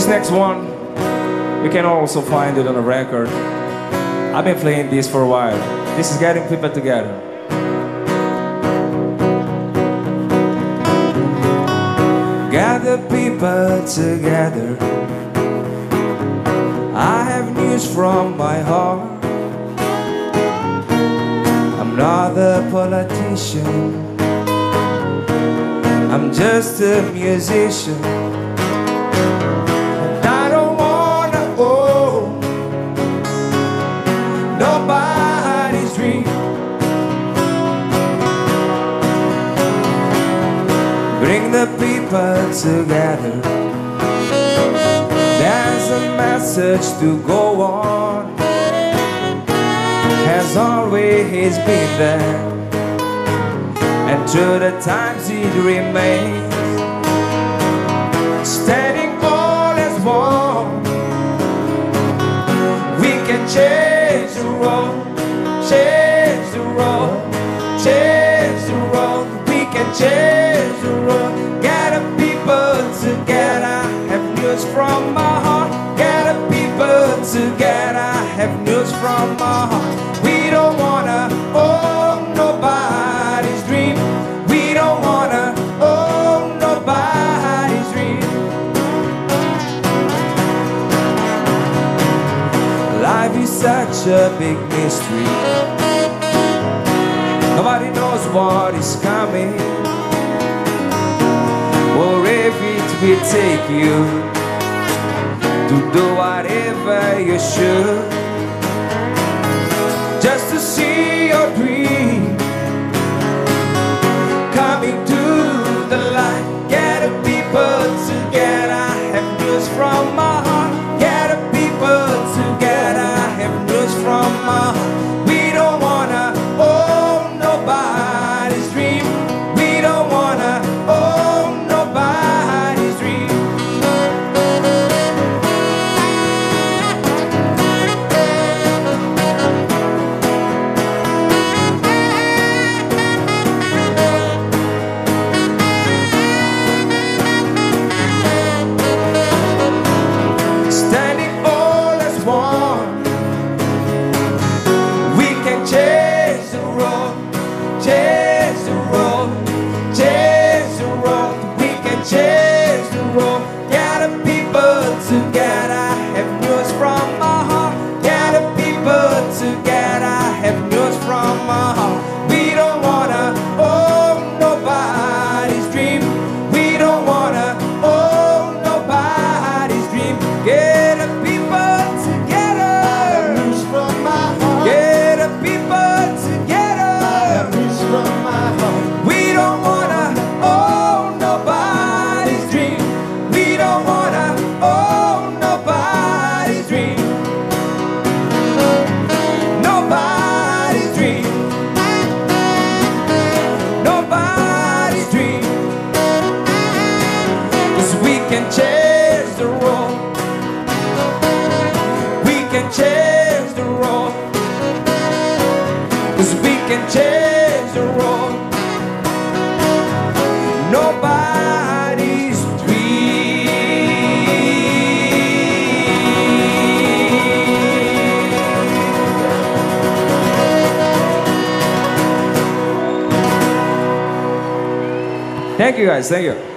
next one, you can also find it on a record. I've been playing this for a while. This is Getting People Together. Gather people together, I have news from my heart. I'm not a politician, I'm just a musician. And I don't wanna own nobody's dream. Bring the people together, there's a message to go on. Has always been there, and through the times it remains, standing all as one. We can change the world, change the world, change the world. We can change the world. Gather people together, have news from my heart. Gather people together, have news from my heart. We don't wanna own nobody's dream. We don't wanna own nobody's dream. Life is such a big mystery. Nobody knows what is coming, or if it will take you to do whatever you should, just to see your dream coming to the light. Gather people together, have news from my heart. Gather people together, have news from my heart. We don't wanna own nobody's dream. We don't wanna own nobody's dream. Standing all as one, we can change the road, change the road, change the road. We can change the road. Gather people together, have news from my heart. Gather people together, have news from my heart. We don't wanna own nobody's dream. We don't wanna own nobody's dream. Gather people together, have news from my heart. Gather people together, have news from my heart. We don't wanna own nobody's dream. We don't wanna own nobody's dream. Nobody's dream. Nobody's dream. 'Cause we can change the world. We can change the world. 'Cause we can change the world. Nobody's dream. Thank you guys, thank you.